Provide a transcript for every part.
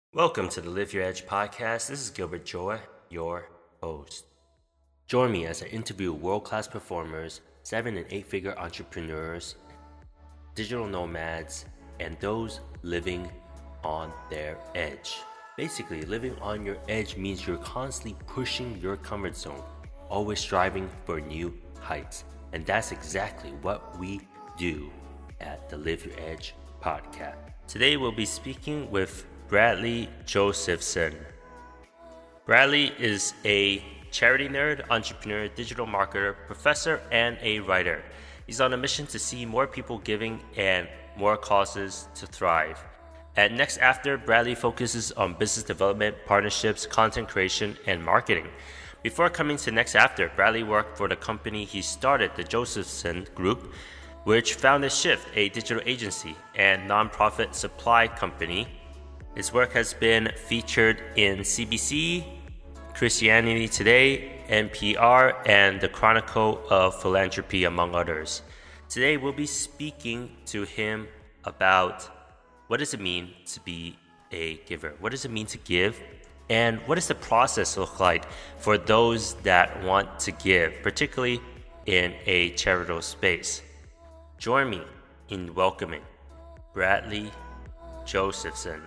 Welcome to the Live Your Edge podcast. This is Gilbert Joy, your host. Join me as I interview world-class performers, 7- and 8-figure entrepreneurs, digital nomads, and those living on their edge. Basically, living on your edge means you're constantly pushing your comfort zone, always striving for new heights. And that's exactly what we do at the Live Your Edge podcast. Today we'll be speaking with Bradley Josephson. Bradley is a charity nerd, entrepreneur, digital marketer, professor, and a writer. He's on a mission to see more people giving and more causes to thrive. At Next After, Bradley focuses on business development, partnerships, content creation, and marketing. Before coming to Next After, Bradley worked for the company he started, the Josephson Group, which founded Shift, a digital agency and nonprofit supply company. His work has been featured in CBC, Christianity Today, NPR, and the Chronicle of Philanthropy, among others. Today, we'll be speaking to him about what does it mean to be a giver? What does it mean to give? And what does the process look like for those that want to give, particularly in a charitable space? Join me in welcoming Bradley Josephson.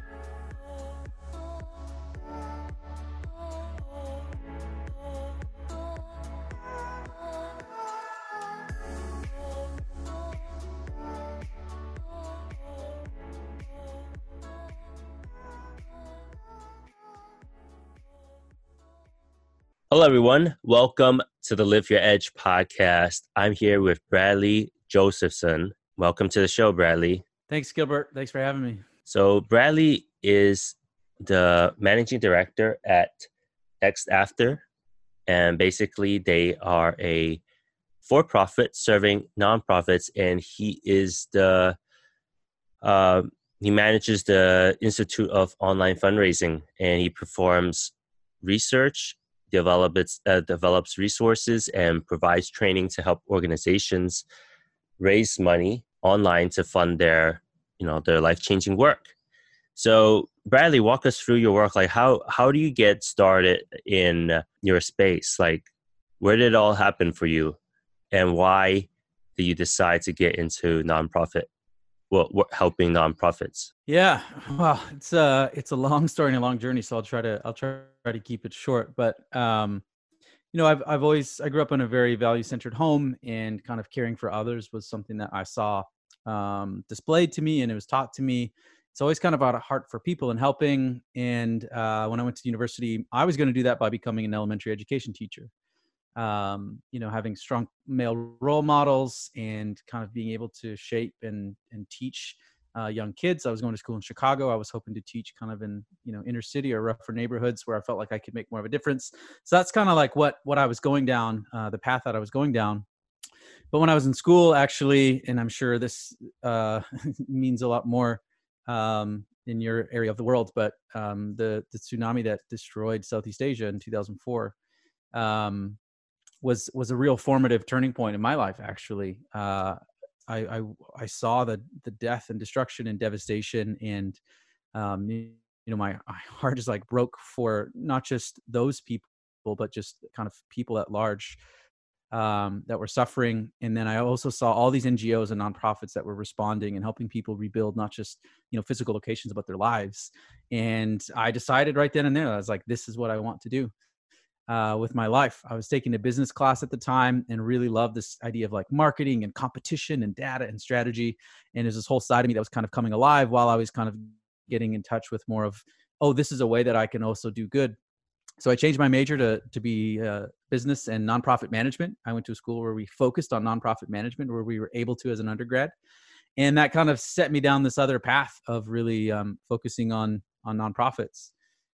Hello, everyone. Welcome to the Live Your Edge podcast. I'm here with Bradley Josephson. Welcome to the show, Bradley. Thanks, Gilbert. Thanks for having me. So Bradley is the managing director at Next After, and basically they are a for-profit serving nonprofits, and he is he manages the Institute of Online Fundraising, and he performs research, develops resources, and provides training to help organizations raise money online to fund their life-changing work. So Bradley, walk us through your work. Like how do you get started in your space? Like where did it all happen for you, and why did you decide to get into nonprofit? Well, helping nonprofits. Yeah, well, it's a long story and a long journey, so I'll try to keep it short. But I grew up in a very value-centered home, and kind of caring for others was something that I saw displayed to me, and it was taught to me. It's always kind of out of heart for people and helping. And when I went to university, I was going to do that by becoming an elementary education teacher. Having strong male role models and kind of being able to shape and teach young kids. I was going to school in Chicago. I was hoping to teach kind of in, inner city or rougher neighborhoods where I felt like I could make more of a difference. So that's kind of like what I was going down, the path that I was going down. But when I was in school, actually, and I'm sure this means a lot more in your area of the world, but the tsunami that destroyed Southeast Asia in 2004, was a real formative turning point in my life. Actually, I saw the death and destruction and devastation, and my heart just like broke for not just those people, but just kind of people at large that were suffering. And then I also saw all these NGOs and nonprofits that were responding and helping people rebuild not just physical locations, but their lives. And I decided right then and there, I was like, this is what I want to do with my life. I was taking a business class at the time and really loved this idea of like marketing and competition and data and strategy. And there's this whole side of me that was kind of coming alive while I was kind of getting in touch with more of, this is a way that I can also do good. So I changed my major to be business and nonprofit management. I went to a school where we focused on nonprofit management, where we were able to as an undergrad. And that kind of set me down this other path of really focusing on nonprofits.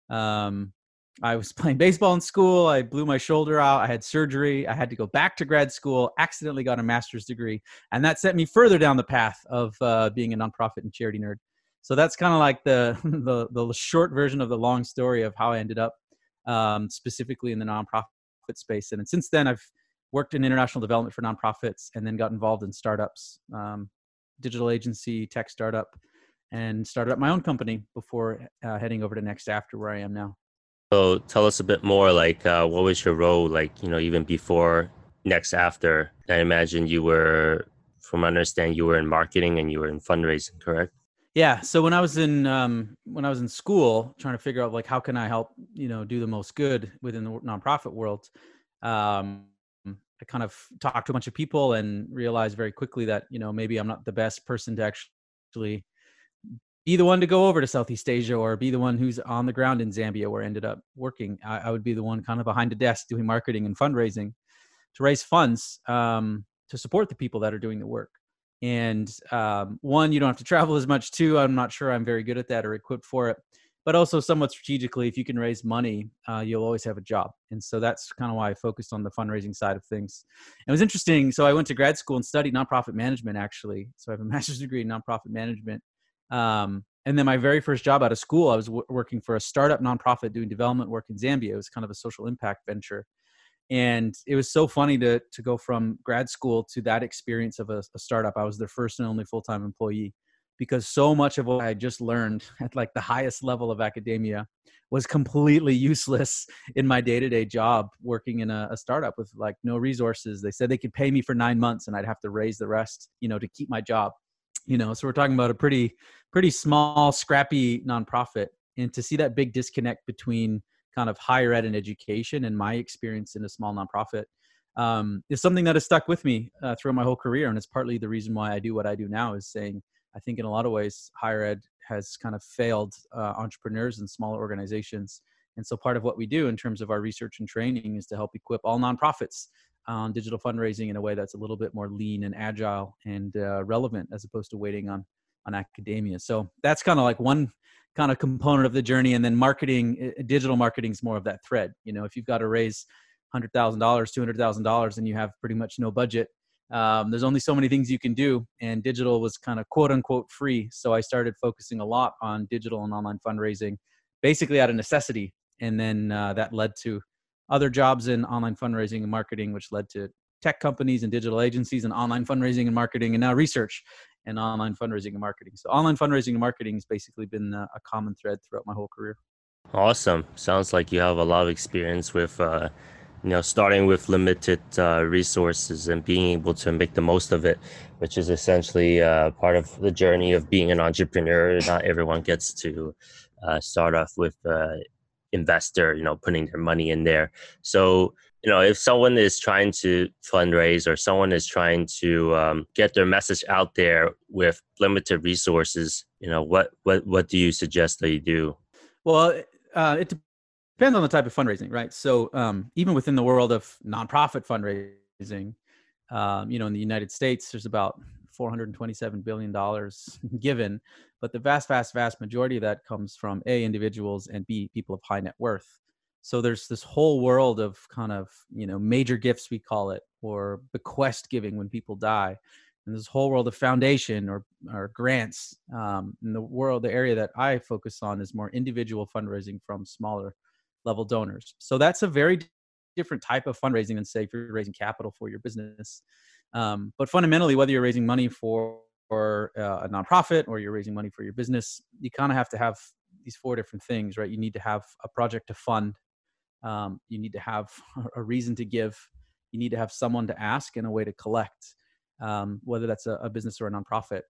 I was playing baseball in school. I blew my shoulder out. I had surgery. I had to go back to grad school, accidentally got a master's degree. And that set me further down the path of being a nonprofit and charity nerd. So that's kind of like the short version of the long story of how I ended up specifically in the nonprofit space. And since then, I've worked in international development for nonprofits and then got involved in startups, digital agency, tech startup, and started up my own company before heading over to Next After, where I am now. So tell us a bit more, like what was your role, like, even before Next After? I imagine you were, from my understanding, you were in marketing and you were in fundraising, correct? Yeah. So when I was in school, trying to figure out like how can I help do the most good within the nonprofit world, I kind of talked to a bunch of people and realized very quickly that maybe I'm not the best person to actually be the one to go over to Southeast Asia or be the one who's on the ground in Zambia where I ended up working. I would be the one kind of behind a desk doing marketing and fundraising to raise funds to support the people that are doing the work. And one, you don't have to travel as much. Two, I'm not sure I'm very good at that or equipped for it. But also somewhat strategically, if you can raise money, you'll always have a job. And so that's kind of why I focused on the fundraising side of things. It was interesting. So I went to grad school and studied nonprofit management, actually. So I have a master's degree in nonprofit management. And then my very first job out of school, I was working for a startup nonprofit doing development work in Zambia. It was kind of a social impact venture. And it was so funny to go from grad school to that experience of a startup. I was their first and only full-time employee because so much of what I just learned at like the highest level of academia was completely useless in my day-to-day job working in a startup with like no resources. They said they could pay me for 9 months and I'd have to raise the rest, to keep my job. So we're talking about a pretty small, scrappy nonprofit. And to see that big disconnect between kind of higher ed and education and my experience in a small nonprofit is something that has stuck with me throughout my whole career. And it's partly the reason why I do what I do now, is saying, I think in a lot of ways, higher ed has kind of failed entrepreneurs and smaller organizations. And so part of what we do in terms of our research and training is to help equip all nonprofits on digital fundraising in a way that's a little bit more lean and agile and relevant, as opposed to waiting on academia. So that's kind of like one kind of component of the journey. And then marketing, digital marketing is more of that thread. If you've got to raise $100,000, $200,000 and you have pretty much no budget, there's only so many things you can do. And digital was kind of quote unquote free. So I started focusing a lot on digital and online fundraising, basically out of necessity. And then that led to other jobs in online fundraising and marketing, which led to tech companies and digital agencies and online fundraising and marketing, and now research and online fundraising and marketing. So online fundraising and marketing has basically been a common thread throughout my whole career. Awesome. Sounds like you have a lot of experience with, starting with limited resources and being able to make the most of it, which is essentially part of the journey of being an entrepreneur. Not everyone gets to start off with investor, putting their money in there. So, if someone is trying to fundraise or someone is trying to get their message out there with limited resources, what do you suggest they do? Well, it depends on the type of fundraising, right? So even within the world of nonprofit fundraising, in the United States, there's about $427 billion given, but the vast, vast, vast majority of that comes from A, individuals, and B, people of high net worth. So there's this whole world of kind of, major gifts, we call it, or bequest giving when people die. And this whole world of foundation or grants. In the area that I focus on is more individual fundraising from smaller level donors. So that's a very different type of fundraising than, say, if you're raising capital for your business. But fundamentally, whether you're raising money for a nonprofit or you're raising money for your business, you kind of have to have these four different things, right? You need to have a project to fund. You need to have a reason to give. You need to have someone to ask and a way to collect, whether that's a business or a nonprofit.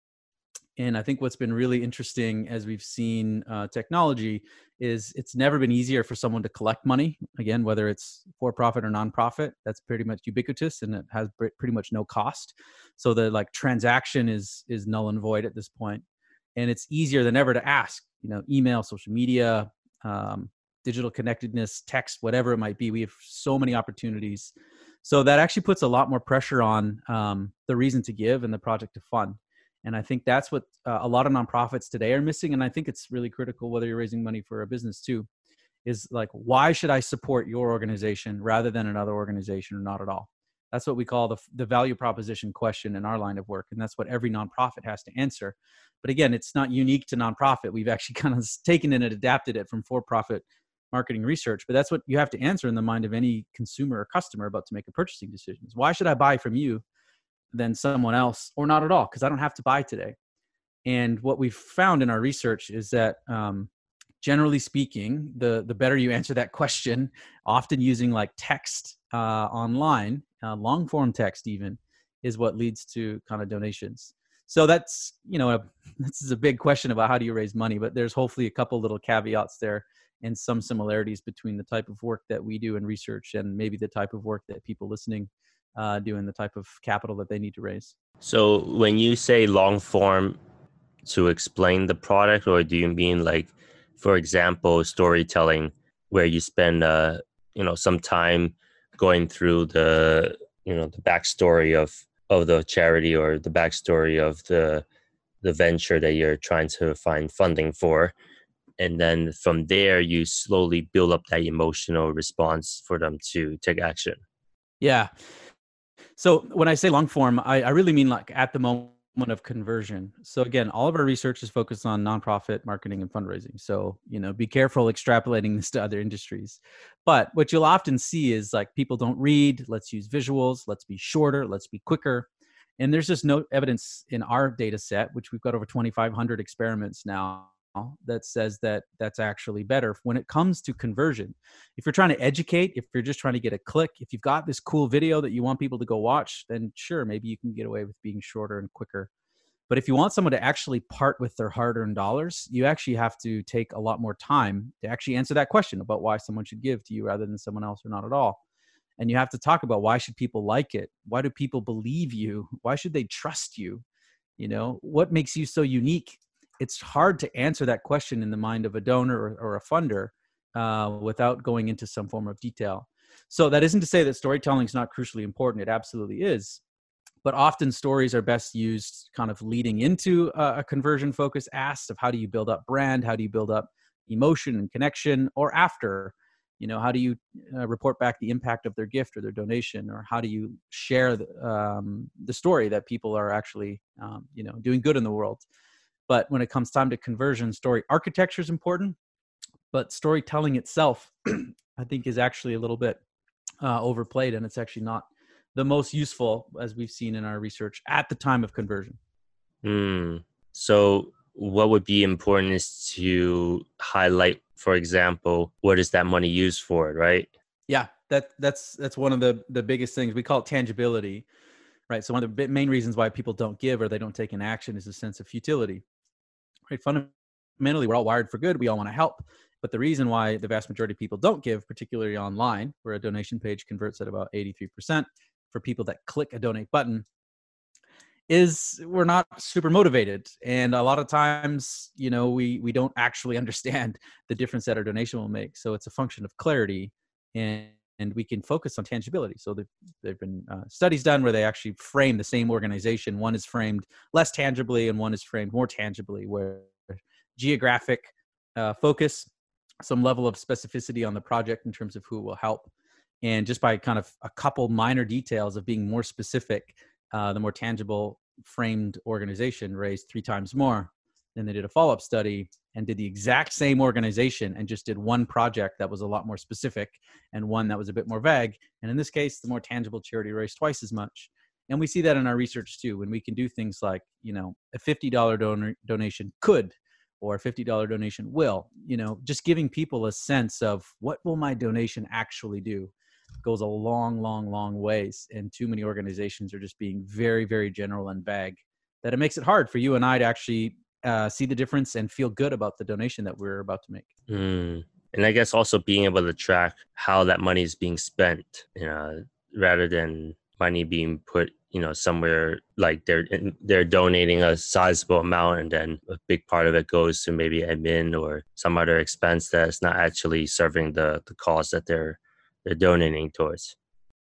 And I think what's been really interesting as we've seen technology is it's never been easier for someone to collect money. Again, whether it's for-profit or nonprofit, that's pretty much ubiquitous and it has pretty much no cost. So the transaction is null and void at this point. And it's easier than ever to ask, email, social media, digital connectedness, text, whatever it might be. We have so many opportunities. So that actually puts a lot more pressure on the reason to give and the project to fund. And I think that's what a lot of nonprofits today are missing. And I think it's really critical, whether you're raising money for a business too, is like, why should I support your organization rather than another organization or not at all? That's what we call the value proposition question in our line of work. And that's what every nonprofit has to answer. But again, it's not unique to nonprofit. We've actually kind of taken it and adapted it from for-profit marketing research. But that's what you have to answer in the mind of any consumer or customer about to make a purchasing decision. Why should I buy from you than someone else or not at all? Because I don't have to buy today. And what we've found in our research is that generally speaking, the better you answer that question, often using like text online, long form text even, is what leads to kind of donations. So that's, this is a big question about how do you raise money, but there's hopefully a couple little caveats there and some similarities between the type of work that we do in research and maybe the type of work that people listening do and the type of capital that they need to raise. So when you say long form to explain the product, or do you mean like, for example, storytelling where you spend some time going through the backstory of the charity or the backstory of the venture that you're trying to find funding for, and then from there you slowly build up that emotional response for them to take action? Yeah. So when I say long form, I really mean like at the moment of conversion. So again, all of our research is focused on nonprofit marketing and fundraising. So, be careful extrapolating this to other industries. But what you'll often see is like people don't read, let's use visuals, let's be shorter, let's be quicker. And there's just no evidence in our data set, which we've got over 2,500 experiments now, that says that that's actually better when it comes to conversion. If you're trying to educate, if you're just trying to get a click, if you've got this cool video that you want people to go watch, then sure, maybe you can get away with being shorter and quicker. But if you want someone to actually part with their hard-earned dollars, you actually have to take a lot more time to actually answer that question about why someone should give to you rather than someone else or not at all. And you have to talk about why should people like it? Why do people believe you? Why should they trust you? What makes you so unique? It's hard to answer that question in the mind of a donor or a funder without going into some form of detail. So that isn't to say that storytelling is not crucially important. It absolutely is. But often stories are best used kind of leading into a conversion focus ask of how do you build up brand? How do you build up emotion and connection? Or after, how do you report back the impact of their gift or their donation? Or how do you share the story that people are actually, doing good in the world? But when it comes time to conversion, story architecture is important, but storytelling itself, I think, is actually a little bit overplayed, and it's actually not the most useful, as we've seen in our research, at the time of conversion. So what would be important is to highlight, for example, what is that money used for, right? Yeah, that's one of the biggest things. We call it tangibility, right? So one of the main reasons why people don't give or they don't take an action is a sense of futility. Right? Fundamentally, we're all wired for good. We all want to help. But the reason why the vast majority of people don't give, particularly online, where a donation page converts at about 83% for people that click a donate button, is we're not super motivated. And a lot of times, we don't actually understand the difference that our donation will make. So it's a function of clarity, and we can focus on tangibility. So there've been studies done where they actually frame the same organization. One is framed less tangibly and one is framed more tangibly, where geographic focus, some level of specificity on the project in terms of who will help. And just by kind of a couple minor details of being more specific, the more tangible framed organization raised 3 times more. Then they did a follow-up study and did the exact same organization and just did one project that was a lot more specific and one that was a bit more vague. And in this case, the more tangible charity raised twice as much. And we see that in our research too, when we can do things like, a $50 donation could, or a $50 donation will, just giving people a sense of what will my donation actually do goes a long, long, long ways. And too many organizations are just being very, very general and vague, that it makes it hard for you and I to actually see the difference and feel good about the donation that we're about to make. And I guess also being able to track how that money is being spent, rather than money being put, somewhere like they're donating a sizable amount and then a big part of it goes to maybe admin or some other expense that's not actually serving the cause that they're donating towards.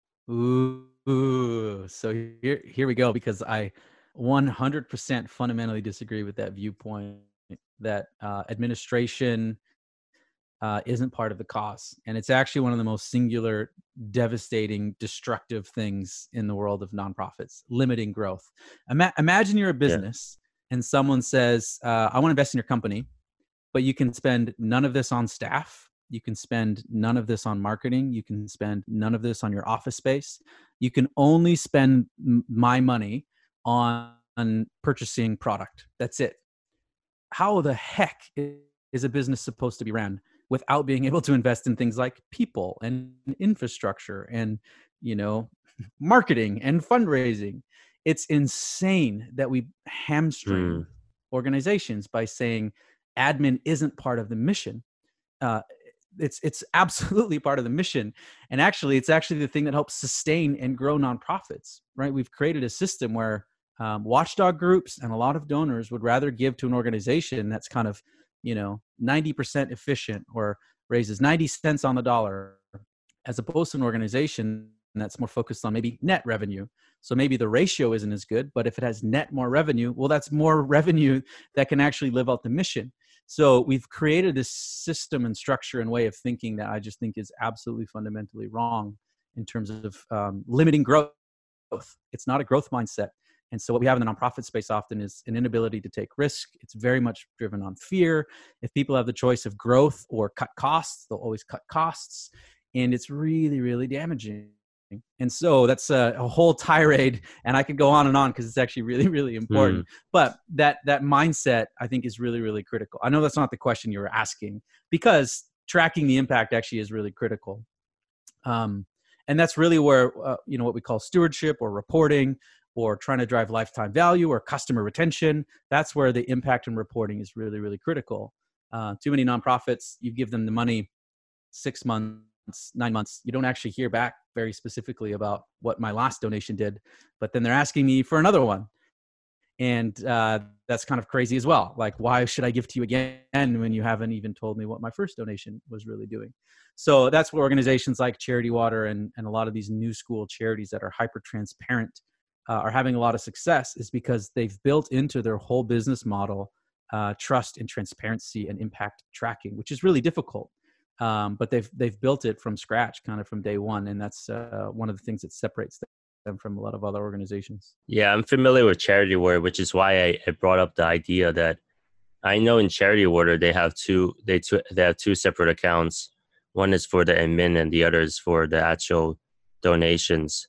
Ooh. So here we go, because I 100% fundamentally disagree with that viewpoint that administration isn't part of the cause. And it's actually one of the most singular, devastating, destructive things in the world of nonprofits, limiting growth. Imagine you're a business and someone says, I want to invest in your company, but you can spend none of this on staff. You can spend none of this on marketing. You can spend none of this on your office space. You can only spend my money on purchasing product. That's it. how the heck is a business supposed to be ran without being able to invest in things like people and infrastructure and, you know, marketing and fundraising? It's insane that we hamstring organizations by saying admin isn't part of the mission. Uh, it's absolutely part of the mission, and actually it's actually the thing that helps sustain and grow nonprofits, right? We've created a system where watchdog groups and a lot of donors would rather give to an organization that's kind of, you know, 90% efficient or raises 90 cents on the dollar, as opposed to an organization that's more focused on maybe net revenue. So maybe the ratio isn't as good, but if it has net more revenue, well, that's more revenue that can actually live out the mission. So we've created this system and structure and way of thinking that I just think is absolutely fundamentally wrong in terms of limiting growth. It's not a growth mindset. And so what we have in the nonprofit space often is an inability to take risk. It's very much driven on fear. If people have the choice of growth or cut costs, they'll always cut costs. And it's really, really damaging. And so that's a whole tirade, and I could go on and on because it's actually really, really important. But that mindset, I think, is really, really critical. I know that's not the question you were asking, because tracking the impact actually is really critical. And that's really where, you know, what we call stewardship or reporting or trying to drive lifetime value or customer retention, that's where the impact and reporting is really, really critical. Too many nonprofits, you give them the money 6 months, 9 months, you don't actually hear back very specifically about what my last donation did, but then they're asking me for another one. And that's kind of crazy as well. Like, why should I give to you again when you haven't even told me what my first donation was really doing? So that's what organizations like Charity Water and a lot of these new school charities that are hyper transparent are having a lot of success, is because they've built into their whole business model trust and transparency and impact tracking, which is really difficult. But they've built it from scratch, kind of from day one, and that's one of the things that separates them from a lot of other organizations. Yeah, I'm familiar with Charity Water, which is why I brought up the idea that I know in Charity Water they have two separate accounts. One is for the admin, and the other is for the actual donations.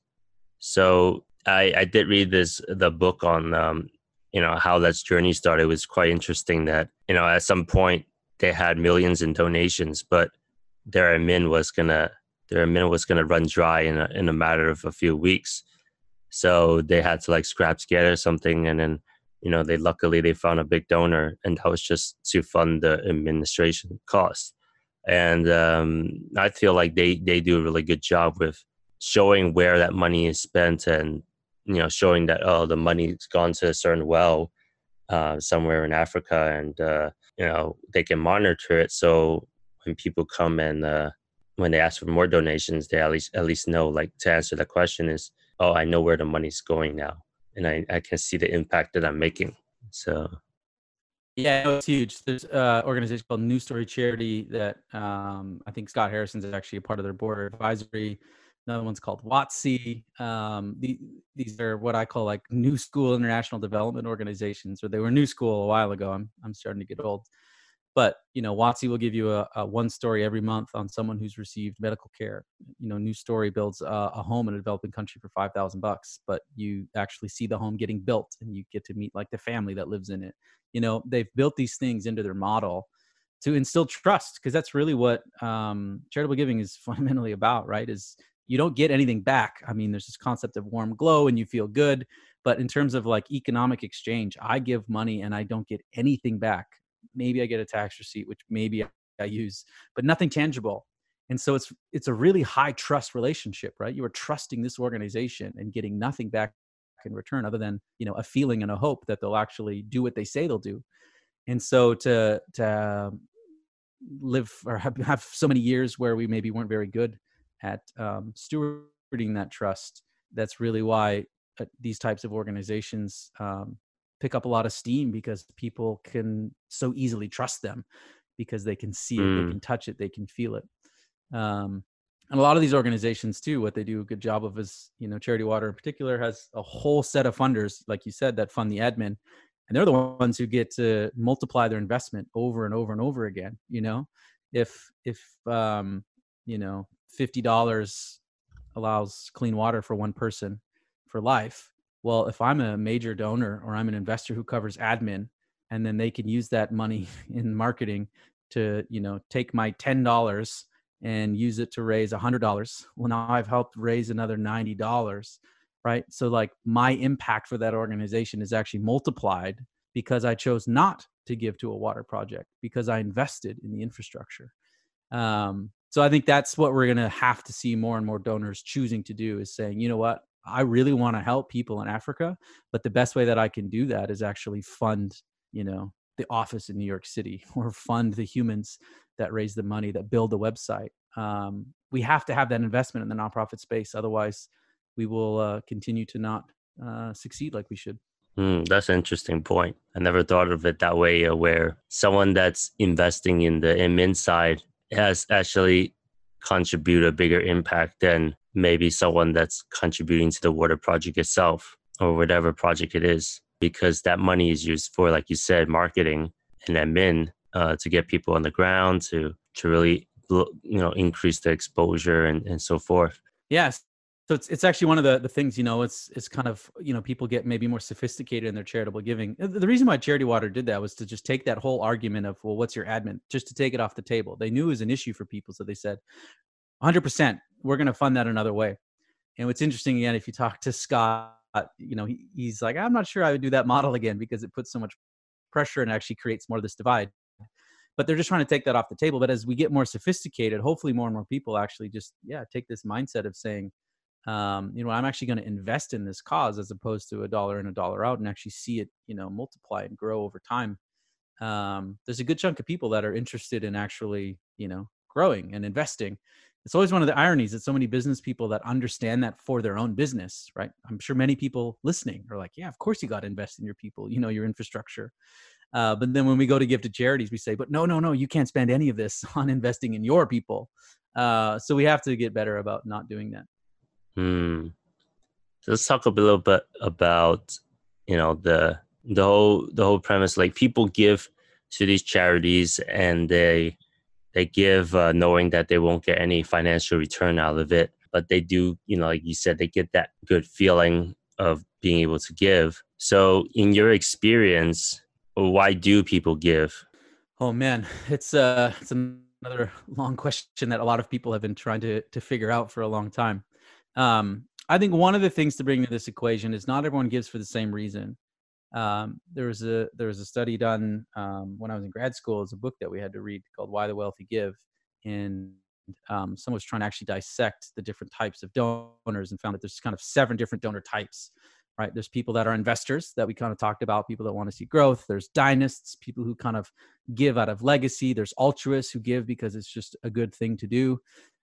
So I did read the book on how that journey started. It was quite interesting that, at some point they had millions in donations, but their admin was gonna run dry in a matter of a few weeks. So they had to scrap together something, and then they found a big donor, and that was just to fund the administration costs. And I feel like they do a really good job with showing where that money is spent, and showing that the money's gone to a certain well somewhere in Africa, and they can monitor it. So when people come and when they ask for more donations, they at least know, to answer the question is, oh, I know where the money's going now, and I can see the impact that I'm making. So yeah, it's huge. There's an organization called New Story Charity that I think Scott Harrison's actually a part of their board advisory. Another one's called WOTC. These are what I call new school international development organizations, or they were new school a while ago. I'm starting to get old. But, WOTC will give you a one story every month on someone who's received medical care. New Story builds a home in a developing country for $5,000, but you actually see the home getting built, and you get to meet the family that lives in it. They've built these things into their model to instill trust, because that's really what charitable giving is fundamentally about, right? Is you don't get anything back. I mean, there's this concept of warm glow and you feel good, but in terms of economic exchange, I give money and I don't get anything back. Maybe I get a tax receipt, which maybe I use, but nothing tangible. And so it's a really high trust relationship, right? You are trusting this organization and getting nothing back in return other than, a feeling and a hope that they'll actually do what they say they'll do. And so to live or have so many years where we maybe weren't very good at stewarding that trust, that's really why these types of organizations pick up a lot of steam, because people can so easily trust them because they can see it, they can touch it, they can feel it. And a lot of these organizations too, what they do a good job of is, Charity Water in particular has a whole set of funders, like you said, that fund the admin, and they're the ones who get to multiply their investment over and over and over again. If $50 allows clean water for one person for life, well, if I'm a major donor or I'm an investor who covers admin, and then they can use that money in marketing to, take my $10 and use it to raise $100. Well, now I've helped raise another $90, right? So like my impact for that organization is actually multiplied because I chose not to give to a water project, because I invested in the infrastructure. So I think that's what we're going to have to see more and more donors choosing to do, is saying, you know what, I really want to help people in Africa, but the best way that I can do that is actually fund, the office in New York City, or fund the humans that raise the money, that build the website. We have to have that investment in the nonprofit space. Otherwise, we will continue to not succeed like we should. That's an interesting point. I never thought of it that way, where someone that's investing in the admin side has actually contributed a bigger impact than maybe someone that's contributing to the water project itself, or whatever project it is, because that money is used for, like you said, marketing and admin, to get people on the ground, to really increase the exposure and so forth. Yes. So it's actually one of the things, it's kind of, people get maybe more sophisticated in their charitable giving. The reason why Charity Water did that was to just take that whole argument of, well, what's your admin, just to take it off the table. They knew it was an issue for people. So they said, 100%, we're going to fund that another way. And what's interesting, again, if you talk to Scott, he's like, I'm not sure I would do that model again, because it puts so much pressure and actually creates more of this divide. But they're just trying to take that off the table. But as we get more sophisticated, hopefully more and more people actually just, take this mindset of saying, I'm actually going to invest in this cause, as opposed to $1 in, $1 out, and actually see it, multiply and grow over time. There's a good chunk of people that are interested in actually, growing and investing. It's always one of the ironies that so many business people that understand that for their own business, right? I'm sure many people listening are like, yeah, of course you got to invest in your people, your infrastructure. But then when we go to give to charities, we say, but no, you can't spend any of this on investing in your people. So we have to get better about not doing that. So let's talk a little bit about, the whole premise. Like, people give to these charities, and they give knowing that they won't get any financial return out of it, but they do, like you said, they get that good feeling of being able to give. So in your experience, why do people give? Oh man, it's another long question that a lot of people have been trying to figure out for a long time. I think one of the things to bring to this equation is not everyone gives for the same reason. There was a study done when I was in grad school. It's a book that we had to read called Why the Wealthy Give, and someone was trying to actually dissect the different types of donors, and found that there's kind of 7 different donor types. Right? There's people that are investors that we kind of talked about, people that want to see growth. There's dynasts, people who kind of give out of legacy. There's altruists who give because it's just a good thing to do.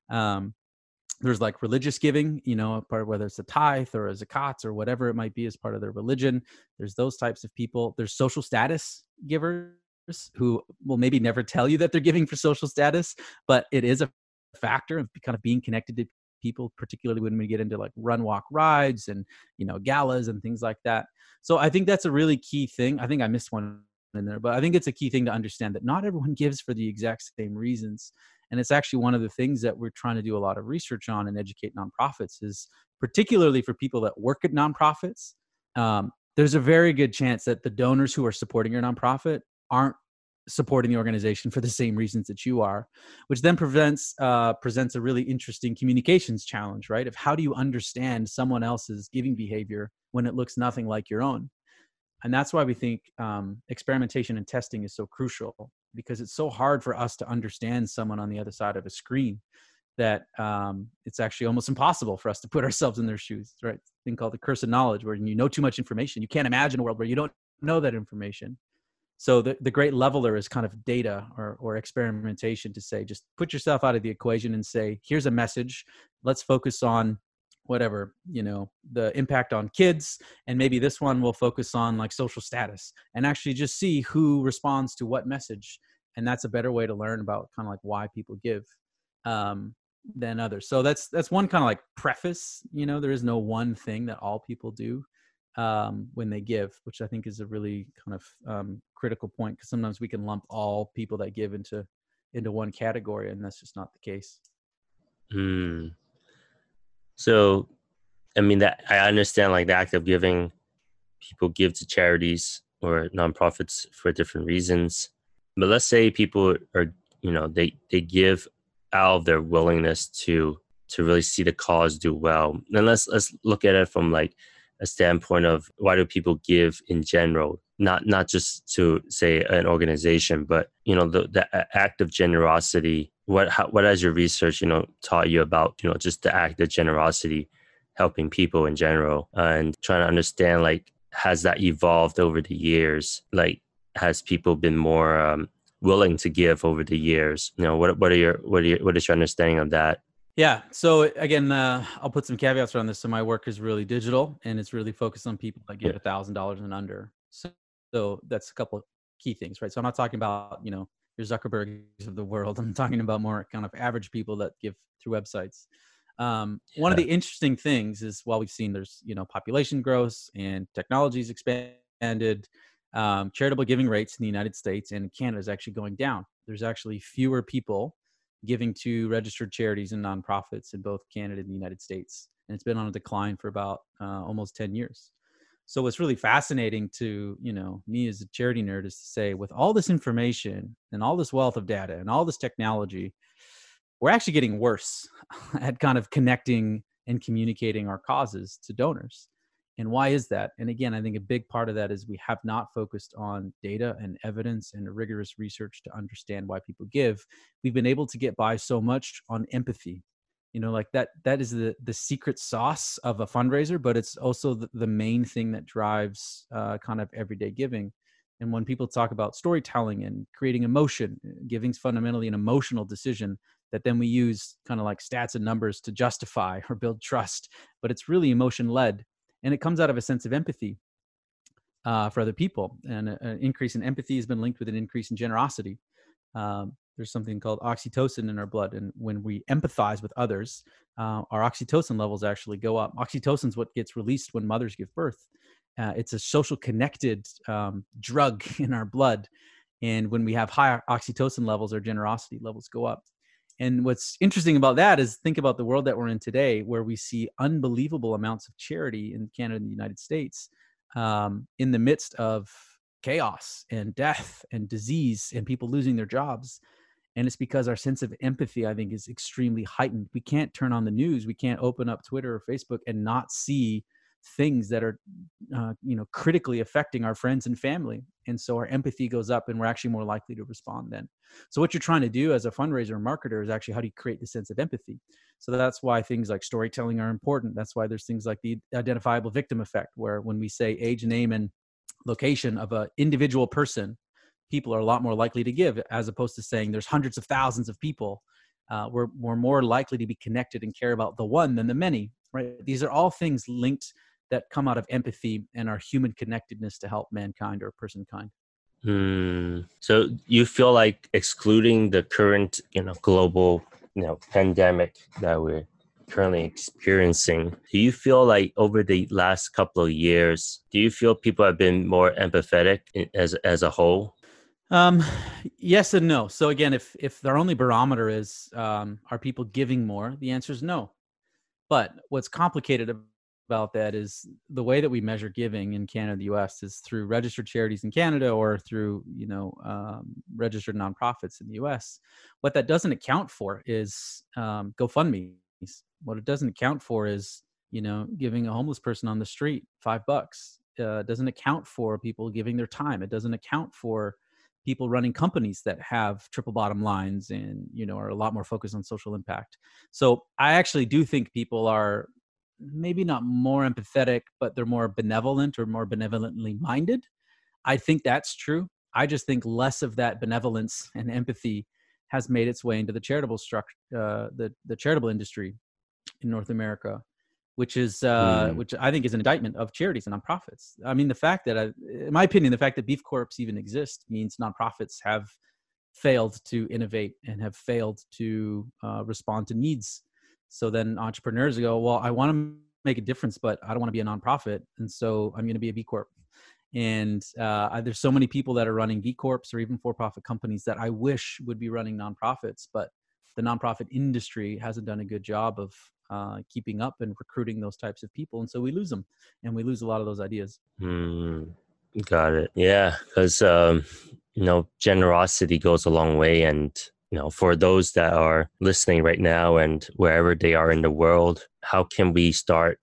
There's like religious giving, part of whether it's a tithe or a zakat or whatever it might be as part of their religion. There's those types of people. There's social status givers who will maybe never tell you that they're giving for social status, but it is a factor of kind of being connected to people, particularly when we get into like run, walk, rides and, galas and things like that. So I think that's a really key thing. I think I missed one in there, but I think it's a key thing to understand that not everyone gives for the exact same reasons. And it's actually one of the things that we're trying to do a lot of research on and educate nonprofits, is particularly for people that work at nonprofits. There's a very good chance that the donors who are supporting your nonprofit aren't supporting the organization for the same reasons that you are, which then presents a really interesting communications challenge, right? Of how do you understand someone else's giving behavior when it looks nothing like your own? And that's why we think experimentation and testing is so crucial, because it's so hard for us to understand someone on the other side of a screen that it's actually almost impossible for us to put ourselves in their shoes, right? A thing called the curse of knowledge, where you know too much information. You can't imagine a world where you don't know that information. So the great leveler is kind of data or experimentation, to say, just put yourself out of the equation and say, here's a message. Let's focus on whatever, the impact on kids. And maybe this one will focus on like social status, and actually just see who responds to what message. And that's a better way to learn about kind of like why people give than others. So that's one kind of like preface. There is no one thing that all people do when they give, which I think is a really kind of critical point, because sometimes we can lump all people that give into one category, and that's just not the case. So, I mean, that I understand, like, the act of giving, people give to charities or nonprofits for different reasons. But let's say people are, they give out of their willingness to really see the cause do well. And let's look at it from like a standpoint of why do people give in general, not just to say an organization, but the act of generosity. What has your research taught you about just the act of generosity, helping people in general, and trying to understand, like, has that evolved over the years? Like, has people been more willing to give over the years? What is your understanding of that? Yeah. So again, I'll put some caveats around this. So my work is really digital, and it's really focused on people that give Yeah. $1,000 and under. So that's a couple of key things, right? So I'm not talking about your Zuckerbergs of the world. I'm talking about more kind of average people that give through websites. One of Yeah. the interesting things is, while we've seen there's population growth and technology's expanded, charitable giving rates in the United States and Canada is actually going down. There's actually fewer people giving to registered charities and nonprofits in both Canada and the United States. And it's been on a decline for about almost 10 years. So what's really fascinating to, me as a charity nerd is to say, with all this information and all this wealth of data and all this technology, we're actually getting worse at kind of connecting and communicating our causes to donors. And why is that? And again, I think a big part of that is we have not focused on data and evidence and rigorous research to understand why people give. We've been able to get by so much on empathy. Like that is the secret sauce of a fundraiser, but it's also the main thing that drives kind of everyday giving. And when people talk about storytelling and creating emotion, giving's fundamentally an emotional decision that then we use kind of like stats and numbers to justify or build trust, but it's really emotion led. And it comes out of a sense of empathy for other people. And an increase in empathy has been linked with an increase in generosity. There's something called oxytocin in our blood. And when we empathize with others, our oxytocin levels actually go up. Oxytocin is what gets released when mothers give birth. It's a social connected drug in our blood. And when we have high oxytocin levels, our generosity levels go up. And what's interesting about that is, think about the world that we're in today, where we see unbelievable amounts of charity in Canada and the United States in the midst of chaos and death and disease and people losing their jobs. And it's because our sense of empathy, I think, is extremely heightened. We can't turn on the news. We can't open up Twitter or Facebook and not see things that are, critically affecting our friends and family. And so our empathy goes up and we're actually more likely to respond then. So what you're trying to do as a fundraiser or marketer is actually, how do you create the sense of empathy? So that's why things like storytelling are important. That's why there's things like the identifiable victim effect, where when we say age, name, and location of an individual person, people are a lot more likely to give, as opposed to saying there's hundreds of thousands of people. We're more likely to be connected and care about the one than the many, right? These are all things linked that come out of empathy and our human connectedness to help mankind or personkind. So you feel like, excluding the current, global, pandemic that we're currently experiencing, do you feel like over the last couple of years, do you feel people have been more empathetic as a whole? Yes and no. So again, if their only barometer is, are people giving more? The answer is no. But what's complicated about that is the way that we measure giving in Canada and the US is through registered charities in Canada, or through, registered nonprofits in the US. What that doesn't account for is GoFundMe. What it doesn't account for is, giving a homeless person on the street $5. Doesn't account for people giving their time. It doesn't account for people running companies that have triple bottom lines and, are a lot more focused on social impact. So I actually do think people are maybe not more empathetic, but they're more benevolent or more benevolently minded. I think that's true. I just think less of that benevolence and empathy has made its way into the charitable structure, the charitable industry in North America, which I think is an indictment of charities and nonprofits. I mean, the fact that, in my opinion, the fact that B Corps even exist means nonprofits have failed to innovate and have failed to respond to needs. So then entrepreneurs go, well, I want to make a difference, but I don't want to be a nonprofit, and so I'm going to be a B Corp. And there's so many people that are running B Corps or even for-profit companies that I wish would be running nonprofits, but the nonprofit industry hasn't done a good job of keeping up and recruiting those types of people. And so we lose them, and we lose a lot of those ideas. Got it. Yeah, because generosity goes a long way, and for those that are listening right now and wherever they are in the world, how can we start,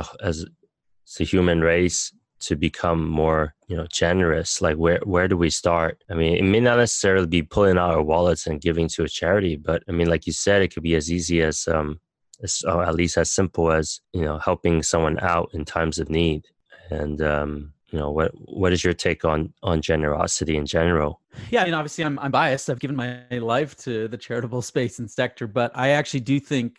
as a human race to become more, generous? Like where do we start? I mean, it may not necessarily be pulling out our wallets and giving to a charity, but I mean, like you said, it could be as easy as or at least as simple as helping someone out in times of need. And what is your take on generosity in general? Yeah, obviously I'm biased. I've given my life to the charitable space and sector, but I actually do think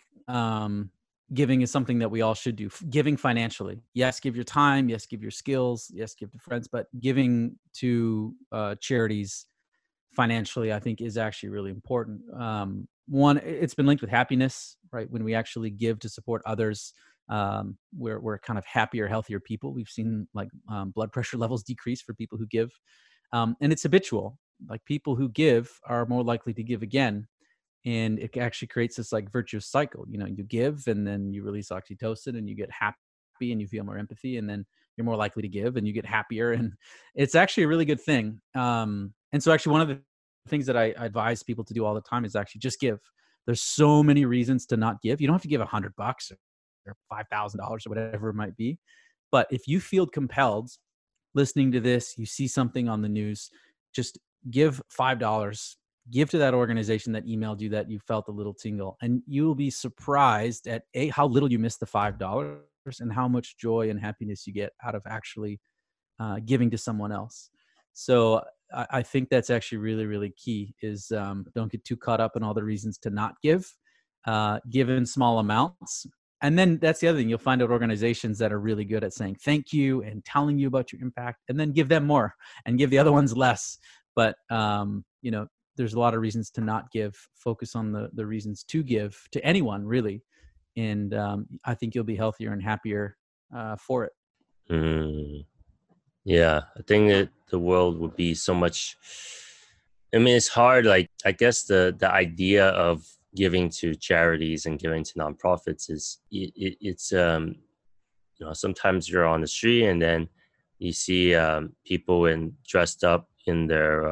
giving is something that we all should do. Giving financially, yes, give your time, yes, give your skills, yes, give to friends, but giving to charities financially, I think, is actually really important. One, it's been linked with happiness, right? When we actually give to support others, we're kind of happier, healthier people. We've seen like blood pressure levels decrease for people who give, and it's habitual. Like people who give are more likely to give again, and it actually creates this like virtuous cycle. You give, and then you release oxytocin, and you get happy, and you feel more empathy, and then you're more likely to give, and you get happier, and it's actually a really good thing. And so, actually, one of the things that I advise people to do all the time is actually just give. There's so many reasons to not give. You don't have to give $100 or $5,000 or whatever it might be, but if you feel compelled, listening to this, you see something on the news, just give $5, give to that organization that emailed you that you felt a little tingle, and you will be surprised at how little you miss the $5 and how much joy and happiness you get out of actually giving to someone else. So I think that's actually really, really key is don't get too caught up in all the reasons to not give. Give in small amounts. And then that's the other thing. You'll find out organizations that are really good at saying thank you and telling you about your impact, and then give them more and give the other ones less. But, there's a lot of reasons to not give. Focus on the reasons to give to anyone, really. And I think you'll be healthier and happier for it. Mm, yeah, I think that the world would be so much. I mean, it's hard. Like, I guess the idea of giving to charities and giving to nonprofits is it's sometimes you're on the street and then you see people dressed up in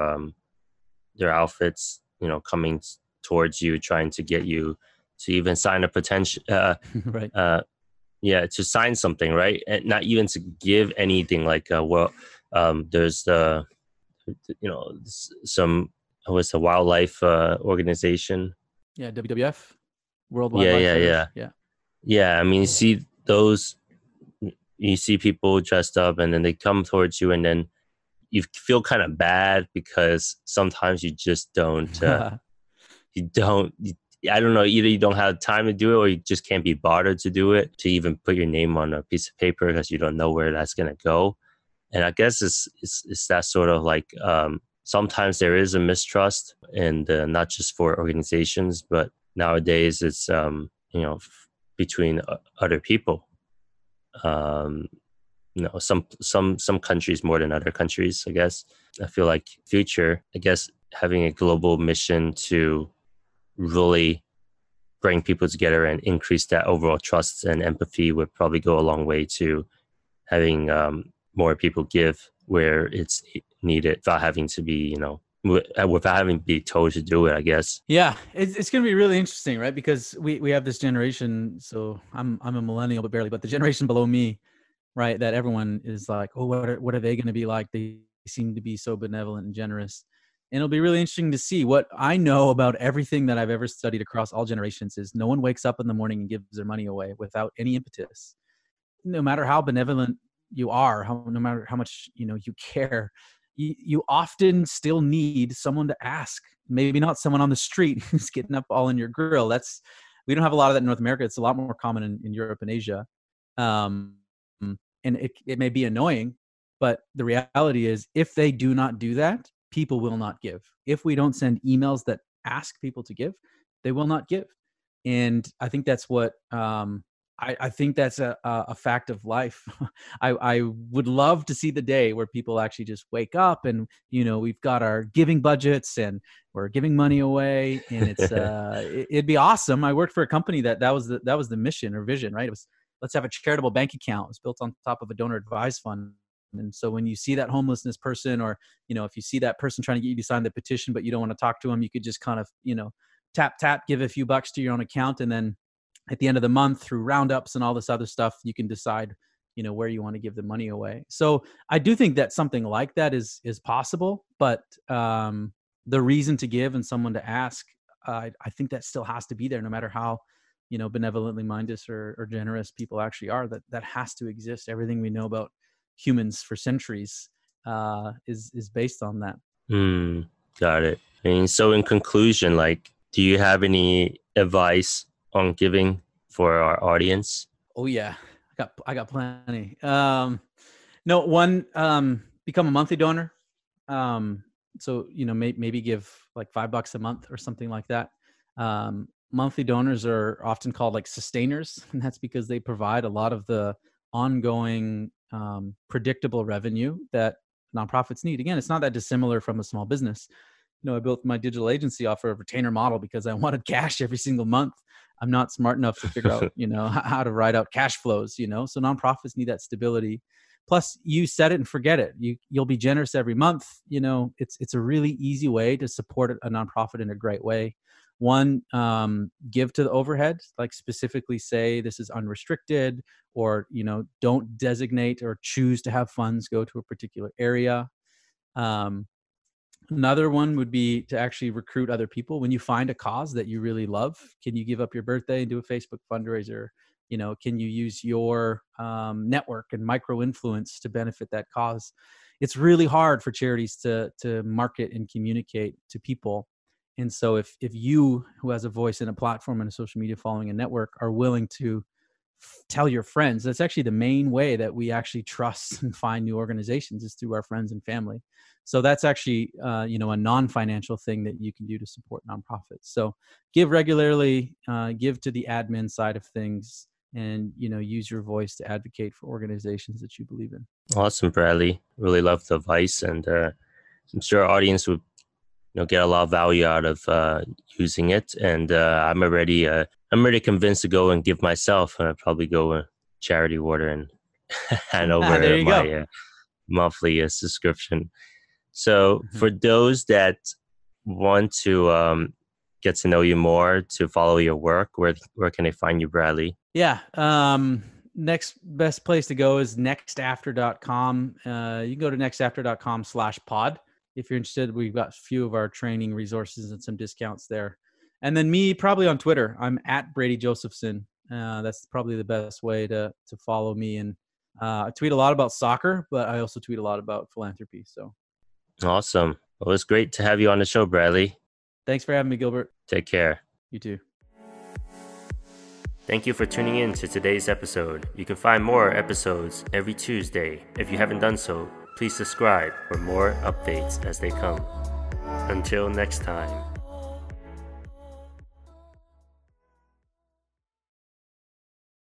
their outfits, coming towards you, trying to get you to even sign a potential, Right. yeah, to sign something, right? And not even to give anything. Like, there's some was a wildlife organization. Yeah. WWF, World Yeah, Wildlife yeah, yeah, Federation. Yeah. yeah. I mean, you see those, you see people dressed up, and then they come towards you, and then you feel kind of bad because sometimes you just don't. You don't. I don't know. Either you don't have time to do it, or you just can't be bothered to do it. To even put your name on a piece of paper because you don't know where that's gonna go. And I guess it's that sort of like sometimes there is a mistrust, and not just for organizations, but nowadays it's between other people. Um, some countries more than other countries, I guess. I feel like future, I guess, having a global mission to really bring people together and increase that overall trust and empathy would probably go a long way to having more people give where it's needed without having to be, without having to be told to do it, I guess. Yeah, it's going to be really interesting, right? Because we have this generation. So I'm a millennial, but barely. But the generation below me, right? That everyone is like, oh, what are they going to be like? They seem to be so benevolent and generous, and it'll be really interesting to see. What I know about everything that I've ever studied across all generations is no one wakes up in the morning and gives their money away without any impetus. No matter how benevolent you are, no matter how much you care, you often still need someone to ask. Maybe not someone on the street who's getting up all in your grill. We don't have a lot of that in North America. It's a lot more common in Europe and Asia. Um, and it may be annoying, but the reality is if they do not do that, people will not give. If we don't send emails that ask people to give, they will not give. And I think that's what I think that's a fact of life. I would love to see the day where people actually just wake up and we've got our giving budgets and we're giving money away, and it'd be awesome. I worked for a company that was the mission or vision, right? It was, let's have a charitable bank account. It was built on top of a donor advised fund. And so when you see that homelessness person, or, if you see that person trying to get you to sign the petition, but you don't want to talk to them, you could just kind of, tap, give a few bucks to your own account. And then at the end of the month, through roundups and all this other stuff, you can decide, where you want to give the money away. So I do think that something like that is possible, but the reason to give and someone to ask, I think that still has to be there, no matter how, benevolently minded or generous people actually are. That has to exist. Everything we know about humans for centuries is based on that. Got it. And so in conclusion, do you have any advice on giving for our audience? Oh yeah, I got plenty. No, one, become a monthly donor. So, maybe give like $5 a month or something like that. Monthly donors are often called like sustainers, and that's because they provide a lot of the ongoing, predictable revenue that nonprofits need. Again, it's not that dissimilar from a small business. I built my digital agency off of a retainer model because I wanted cash every single month. I'm not smart enough to figure out, how to write out cash flows, so nonprofits need that stability. Plus, you set it and forget it. You'll be generous every month. It's a really easy way to support a nonprofit in a great way. One, give to the overhead, like specifically say this is unrestricted, or, don't designate or choose to have funds go to a particular area. Another one would be to actually recruit other people. When you find a cause that you really love, can you give up your birthday and do a Facebook fundraiser? Can you use your network and micro influence to benefit that cause? It's really hard for charities to market and communicate to people. And so if you, who has a voice and a platform and a social media following and network, are willing to tell your friends, that's actually the main way that we actually trust and find new organizations, is through our friends and family. So that's actually, a non-financial thing that you can do to support nonprofits. So give regularly, give to the admin side of things, and, use your voice to advocate for organizations that you believe in. Awesome, Bradley. Really love the advice, and I'm sure our audience would get a lot of value out of using it. And I'm already convinced to go and give myself. Probably go a charity order and hand over my monthly subscription. So for those that want to get to know you more, to follow your work, where can they find you, Bradley? Yeah. Next best place to go is nextafter.com. You can go to nextafter.com/pod. If you're interested, we've got a few of our training resources and some discounts there. And then me, probably on Twitter, I'm at Brady Josephson. That's probably the best way to follow me. And I tweet a lot about soccer, but I also tweet a lot about philanthropy. So awesome. Well, it's great to have you on the show, Bradley. Thanks for having me, Gilbert. Take care. You too. Thank you for tuning in to today's episode. You can find more episodes every Tuesday. If you haven't done so, please subscribe for more updates as they come. Until next time.